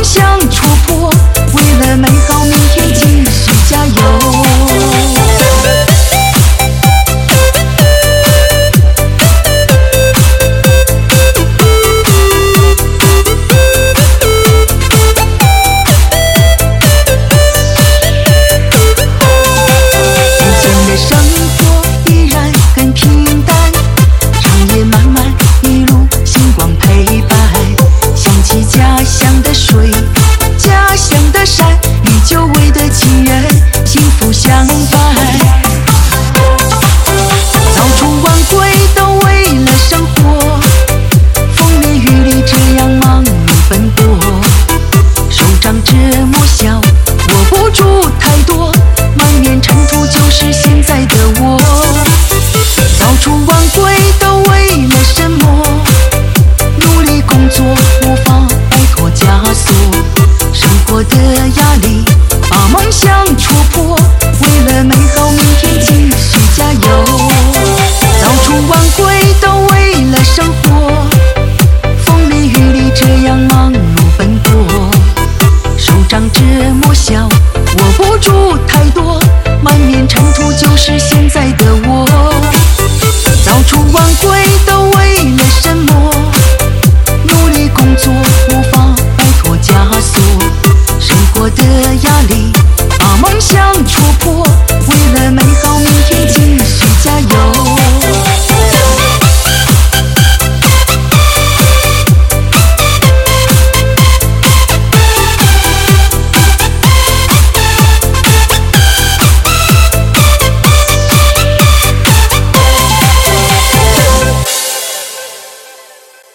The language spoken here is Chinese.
想戳破，为了美好明天继续加油。相伴，早出晚归都为了生活，风里雨里这样忙碌奔波，手掌这么小，握不住太多，满面尘土就是现在的我。早出晚归都为了什么？努力工作无法摆脱枷锁，生活的压力把梦想戳破，为了美好明天继续加油。早出晚归都为了生活，风里雨里这样忙碌奔波，手掌这么小，握不住太多，满面尘土就是现